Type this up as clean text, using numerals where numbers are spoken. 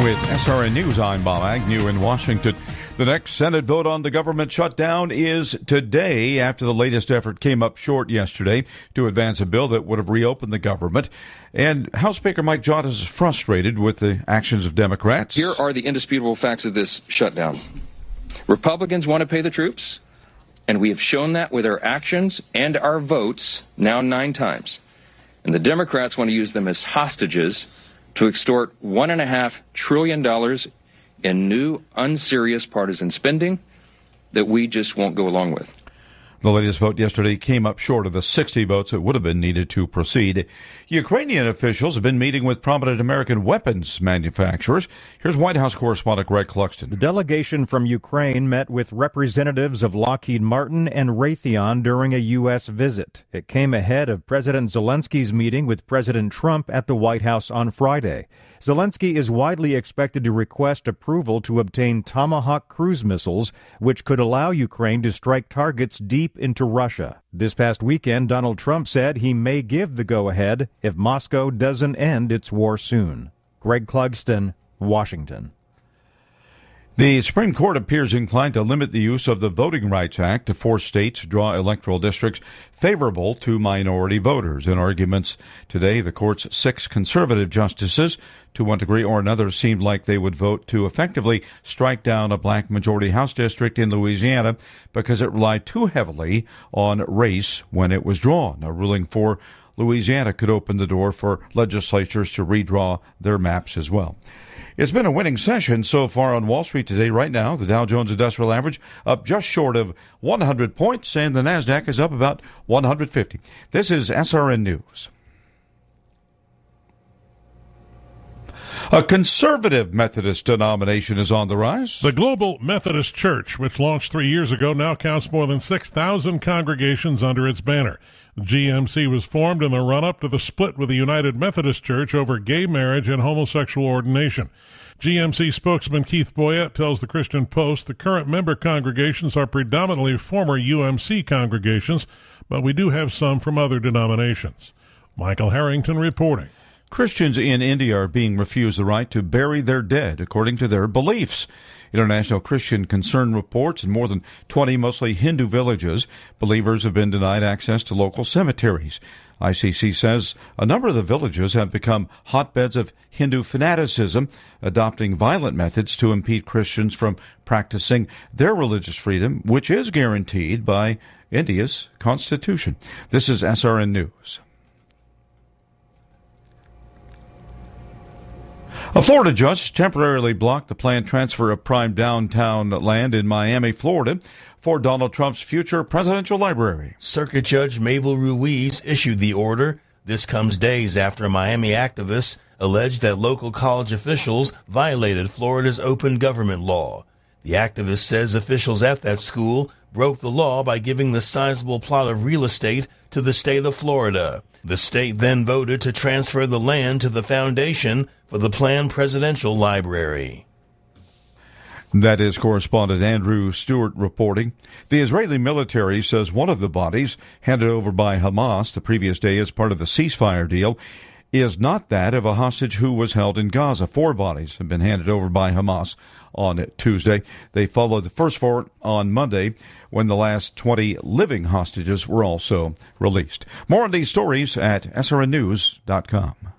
With SRN News, I'm Bob Agnew in Washington. The next Senate vote on the government shutdown is today after the latest effort came up short yesterday to advance a bill that would have reopened the government. And House Speaker Mike Johannes is frustrated with the actions of Democrats. Here are the indisputable facts of this shutdown. Republicans want to pay the troops, and we have shown that with our actions and our votes now 9 times. And the Democrats want to use them as hostages to extort $1.5 trillion in new, unserious partisan spending that we just won't go along with. The latest vote yesterday came up short of the 60 votes that would have been needed to proceed. Ukrainian officials have been meeting with prominent American weapons manufacturers. Here's White House correspondent Greg Clugston. The delegation from Ukraine met with representatives of Lockheed Martin and Raytheon during a U.S. visit. It came ahead of President Zelensky's meeting with President Trump at the White House on Friday. Zelensky is widely expected to request approval to obtain Tomahawk cruise missiles, which could allow Ukraine to strike targets deep into Russia. This past weekend, Donald Trump said he may give the go-ahead if Moscow doesn't end its war soon. Greg Clugston, Washington. The Supreme Court appears inclined to limit the use of the Voting Rights Act to force states to draw electoral districts favorable to minority voters. In arguments today, the court's 6 conservative justices, to one degree or another, seemed like they would vote to effectively strike down a black majority House district in Louisiana because it relied too heavily on race when it was drawn. A ruling for Louisiana could open the door for legislatures to redraw their maps as well. It's been a winning session so far on Wall Street today. Right now, the Dow Jones Industrial Average up just short of 100 points, and the Nasdaq is up about 150. This is SRN News. A conservative Methodist denomination is on the rise. The Global Methodist Church, which launched 3 years ago, now counts more than 6,000 congregations under its banner. The GMC was formed in the run-up to the split with the United Methodist Church over gay marriage and homosexual ordination. GMC spokesman Keith Boyett tells the Christian Post the current member congregations are predominantly former UMC congregations, but we do have some from other denominations. Michael Harrington reporting. Christians in India are being refused the right to bury their dead according to their beliefs. International Christian Concern reports in more than 20 mostly Hindu villages, believers have been denied access to local cemeteries. ICC says a number of the villages have become hotbeds of Hindu fanaticism, adopting violent methods to impede Christians from practicing their religious freedom, which is guaranteed by India's constitution. This is SRN News. A Florida judge temporarily blocked the planned transfer of prime downtown land in Miami, Florida, for Donald Trump's future presidential library. Circuit Judge Mabel Ruiz issued the order. This comes days after Miami activists alleged that local college officials violated Florida's open government law. The activist says officials at that school broke the law by giving the sizable plot of real estate to the state of Florida. The state then voted to transfer the land to the foundation for the planned presidential library. That is correspondent Andrew Stewart reporting. The Israeli military says one of the bodies handed over by Hamas the previous day as part of the ceasefire deal is not that of a hostage who was held in Gaza. 4 bodies have been handed over by Hamas on Tuesday. They followed the first 4 on Monday when the last 20 living hostages were also released. More on these stories at srnnews.com.